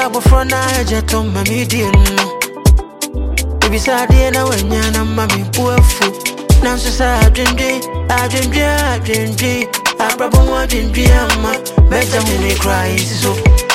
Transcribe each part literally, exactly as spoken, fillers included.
Yabo front I jet on my median. Beside the end, I went yan and mammy poor fool. Now, so I didn't dream, I didn't dream, I didn't dream. I probably wanted to be a man. Better when they cry, so.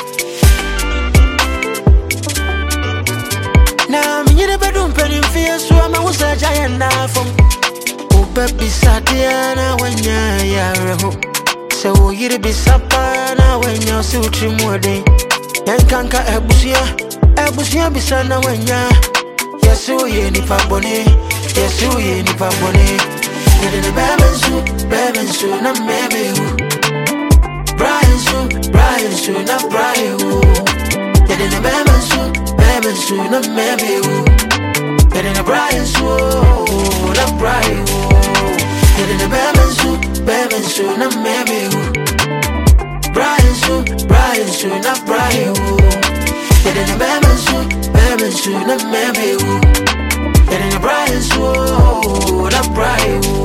Now, I'm in the bedroom, penny fear, so I'm a was a giant now from. Oh, baby, Sadiana, when you're so you'd be sapana when you're so tremor. And can't cut a bushia, a bushia besana when you're. Yes, so ye ni pabone, yes, so ye ni pabone. Get in the baby soup, baby soup, not maybe who. Brian soup, Brian soup, not Brian who. Get in the baby soup, baby soup, not maybe who. Get in the Brian soup, not Brian who. Get in the baby soup, baby soup, not maybe who. Brian soup, Brian soup, not Brian who. Get in the baby soup, baby soup, not maybe who. Get in the Brian soup, not Brian who.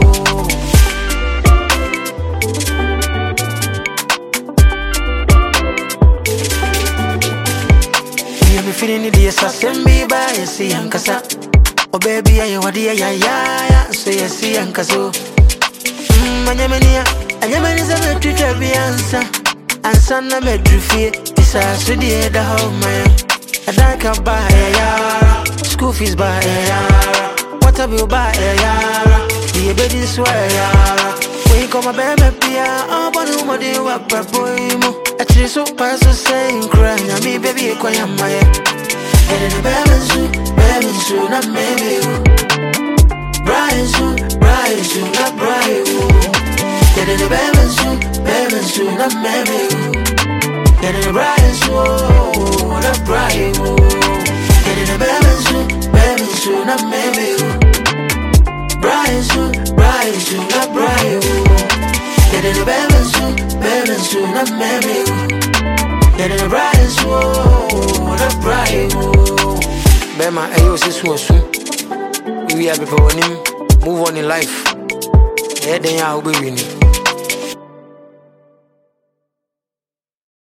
You be feeling the assassin be by you see Ankasa. Oh baby, I want ya ya ya, so you see Ankaso. Hmm, Anyamania, Anyamania is a very tricky answer. Answer na me drifty. Isa sudi eda how man. I don't can buy a yara. School fees buy a yara. What a bill buy a yara. The baby swear yara. When you come a baby pia, oh but no more they were boy mo. Actually so pass the same crying. I mean baby you cry my. Get in the baby soup, baby soup, not maybe you. Brian soup, Brian soup, not Brian you. Get in the baby soup, baby soup, not maybe you. Get in the Brian soup, not Brian you. Get in the baby soup, baby soup, not maybe you. Brian soup, Brian soup, not Brian you. Get in the baby soup, baby soup, not maybe you. Get in the Brian soup, not Brian you. Bema, ayo si suosu. We have people on him. Move on in life. Yeah, then I'll be winning.